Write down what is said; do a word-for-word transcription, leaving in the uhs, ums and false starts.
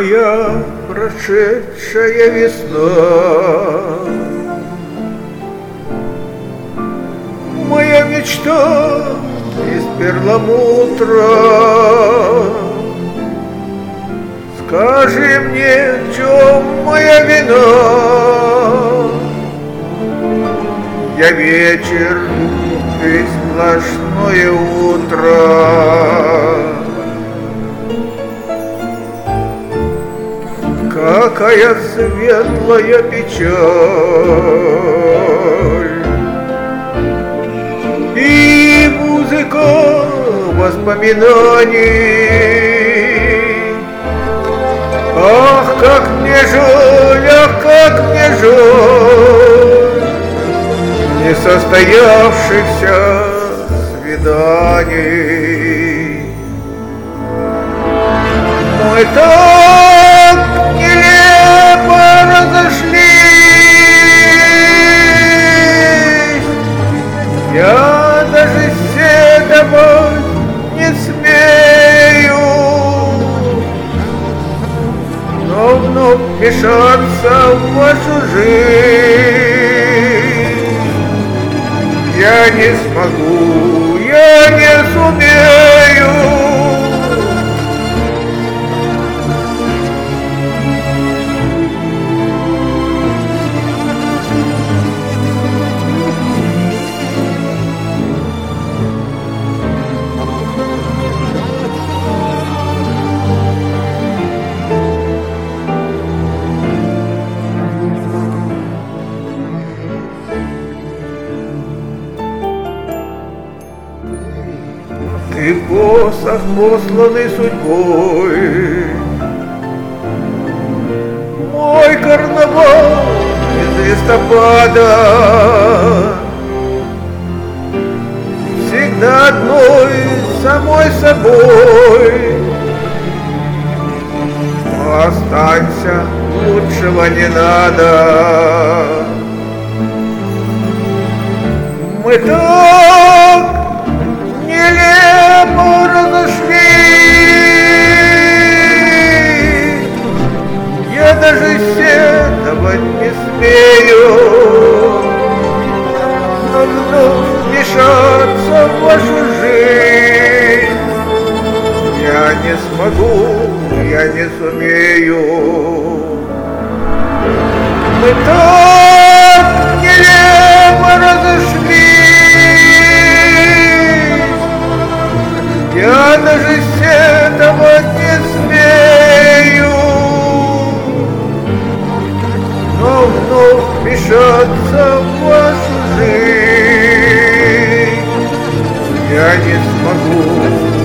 Моя прошедшая весна, моя мечта из перламутра. Скажи мне, в чем моя вина? Я вечер, ведь сплошное утро. Какая светлая печаль и музыка воспоминаний. Ах, как мне жаль, ах, как мне жаль несостоявшихся свиданий. Мы так нелепо разошлись, я даже седовать не смею, но вновь мешаться в вашу жизнь я не смогу, я не сумею. Ты посох, посланный судьбой, мой карнавал из листопада, всегда одной самой собой. Останься, лучшего не надо. Мы так нелепо разошлись, я даже седовать не смею, но вновь вмешаться в вашу жизнь я не смогу, я не сумею. Мы так нелепо разошлись, я даже седовать не смею, но вновь вмешаться в вашу жизнь я не смогу.